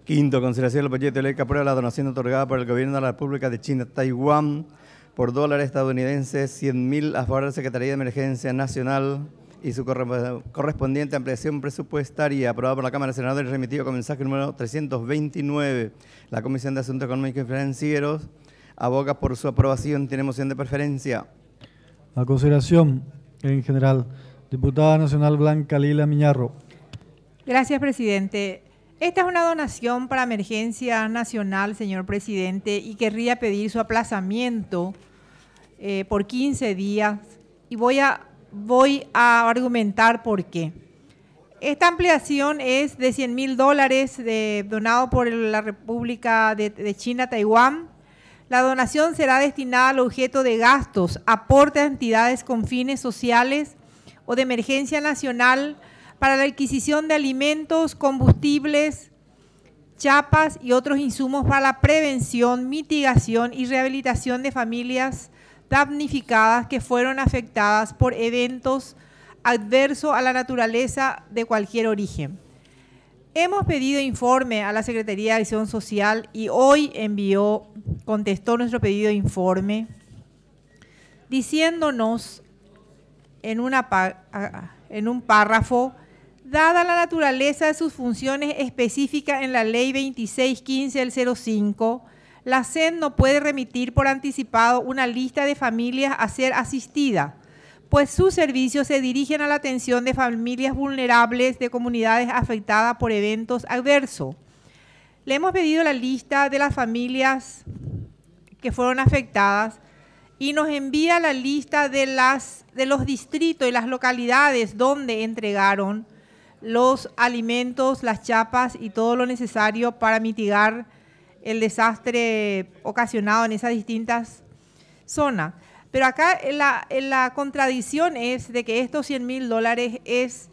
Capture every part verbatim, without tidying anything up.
Quinto, consideración del proyecto de ley que aprueba la donación otorgada por el Gobierno de la República de China a Taiwán por dólares estadounidenses cien mil a favor de la Secretaría de Emergencia Nacional y su corre correspondiente ampliación presupuestaria, aprobado por la Cámara de Senadores y remitido con mensaje número trescientos veintinueve. La Comisión de Asuntos Económicos y Financieros aboga por su aprobación. ¿Tiene moción de preferencia? A consideración, en general, diputada nacional Blanca Lila Miñarro. Gracias, presidente. Esta es una donación para emergencia nacional, señor presidente, y querría pedir su aplazamiento eh, por quince días. Y voy a, voy a argumentar por qué. Esta ampliación es de cien mil dólares de, donado por la República de, de China a Taiwán. La donación será destinada al objeto de gastos, aportes a entidades con fines sociales o de emergencia nacional para la adquisición de alimentos, combustibles, chapas y otros insumos para la prevención, mitigación y rehabilitación de familias damnificadas que fueron afectadas por eventos adversos a la naturaleza de cualquier origen. Hemos pedido informe a la Secretaría de Acción Social y hoy envió, contestó nuestro pedido de informe, diciéndonos en, una, en un párrafo: dada la naturaleza de sus funciones específicas en la Ley veintiséis quince del cero cinco, la S E N no puede remitir por anticipado una lista de familias a ser asistida, pues sus servicios se dirigen a la atención de familias vulnerables de comunidades afectadas por eventos adversos. Le hemos pedido la lista de las familias que fueron afectadas y nos envía la lista de, las, de los distritos y las localidades donde entregaron los alimentos, las chapas y todo lo necesario para mitigar el desastre ocasionado en esas distintas zonas. Pero acá la, la contradicción es de que estos cien mil dólares es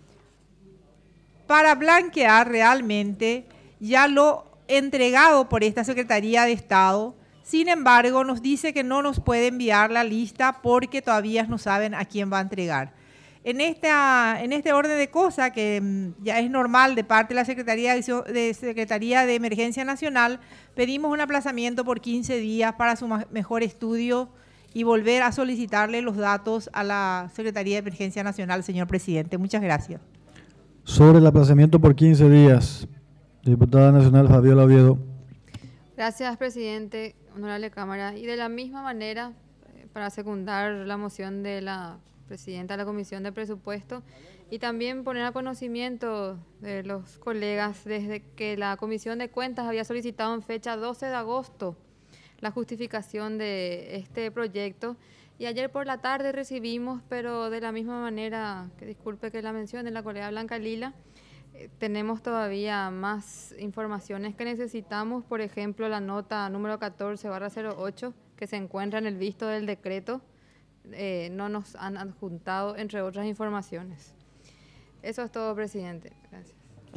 para blanquear realmente ya lo entregado por esta Secretaría de Estado. Sin embargo, nos dice que no nos puede enviar la lista porque todavía no saben a quién va a entregar. En, esta, en este orden de cosas, que ya es normal de parte de la Secretaría de, de, Secretaría de Emergencia Nacional, pedimos un aplazamiento por quince días para su mejor estudio y volver a solicitarle los datos a la Secretaría de Emergencia Nacional, señor presidente. Muchas gracias. Sobre el aplazamiento por quince días, diputada nacional Fabiola Oviedo. Gracias, presidente, honorable Cámara. Y de la misma manera, para secundar la moción de la presidenta de la Comisión de Presupuesto y también poner a conocimiento de los colegas desde que la Comisión de Cuentas había solicitado en fecha doce de agosto la justificación de este proyecto y ayer por la tarde recibimos, pero de la misma manera, que disculpe que la mencione la colega Blanca Lila, eh, tenemos todavía más informaciones que necesitamos, por ejemplo la nota número catorce barra cero ocho que se encuentra en el visto del decreto. Eh, no nos han adjuntado, entre otras informaciones. Eso es todo, presidente. Gracias.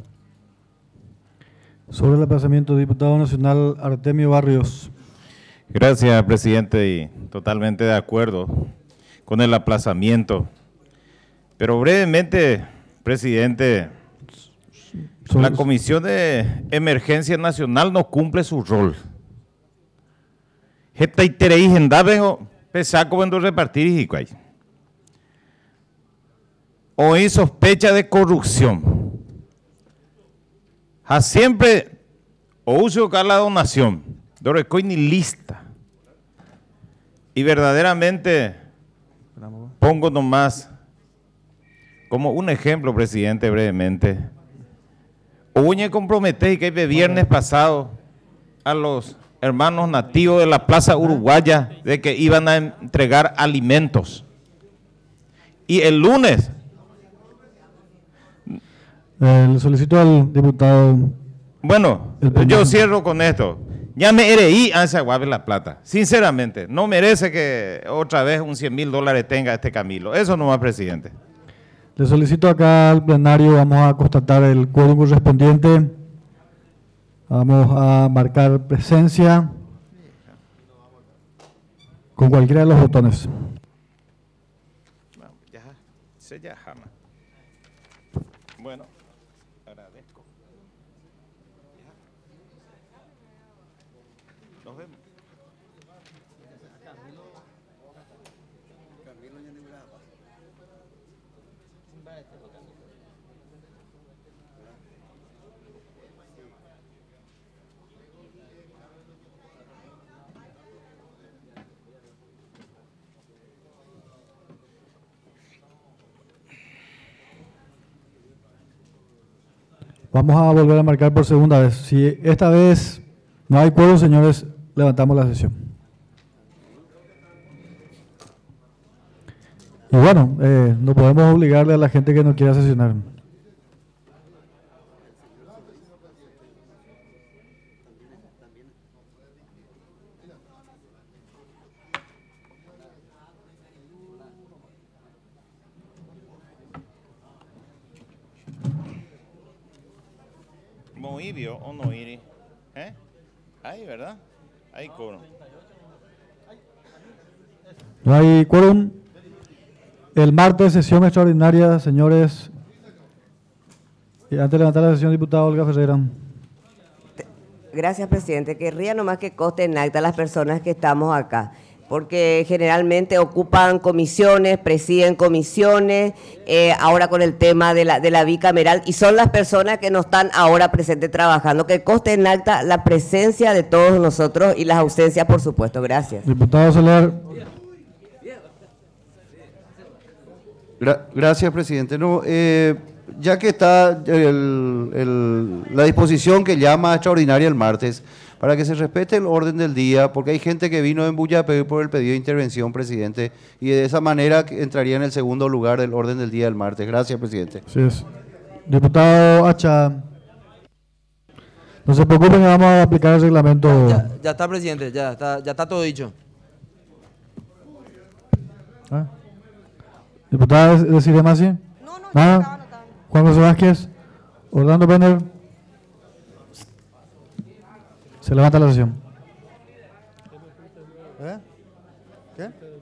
Sobre el aplazamiento, diputado nacional Artemio Barrios. Gracias, presidente, y totalmente de acuerdo con el aplazamiento. Pero brevemente, presidente, la Comisión de Emergencia Nacional no cumple su rol. Esta itereí gendavejo pesaco vendo repartir y hoy sospecha de corrupción. Ha siempre o uso la donación, dorecoy ni lista. Y verdaderamente pongo nomás como un ejemplo, presidente, brevemente. Uñe comprometí que el viernes pasado a los hermanos nativos de la Plaza Uruguaya de que iban a entregar alimentos. Y el lunes... Eh, le solicito al diputado... Bueno, yo cierro con esto. Ya me hereí a esa Guave La Plata. Sinceramente, no merece que otra vez un cien mil dólares tenga este Camilo. Eso no va, presidente. Le solicito acá al plenario, vamos a constatar el quórum correspondiente. Vamos a marcar presencia con cualquiera de los botones. Bueno, agradezco. Nos vemos. Vamos a volver a marcar por segunda vez. Si esta vez no hay quórum, señores, levantamos la sesión. Y bueno, eh, no podemos obligarle a la gente que no quiera sesionar. Moivio o no iri. ¿Eh? Ahí, ¿verdad? Ahí coro. No hay quórum. El martes, sesión extraordinaria, señores. Y antes de levantar la sesión, diputada Olga Ferreira. Gracias, presidente. Querría nomás que conste en acta las personas que estamos acá, porque generalmente ocupan comisiones, presiden comisiones, eh, ahora con el tema de la, de la bicameral, y son las personas que no están ahora presentes trabajando. Que conste en acta la presencia de todos nosotros y las ausencias, por supuesto. Gracias. Diputado Soler. Gra gracias, presidente. No, eh, ya que está el, el, la disposición que llama extraordinaria el martes, para que se respete el orden del día, porque hay gente que vino en bulla a pedir por el pedido de intervención, presidente, y de esa manera entraría en el segundo lugar del orden del día del martes. Gracias, presidente. Sí es. Diputado Hacha. No se preocupen, que vamos a aplicar el reglamento. Ya, ya está, presidente, ya está, ya está todo dicho. ¿Ah? Diputada Desiree Masi. No, no, ¿nada? No, no, no. Juan José Vázquez. Orlando Penner. Se levanta la sesión. ¿Eh? ¿Qué?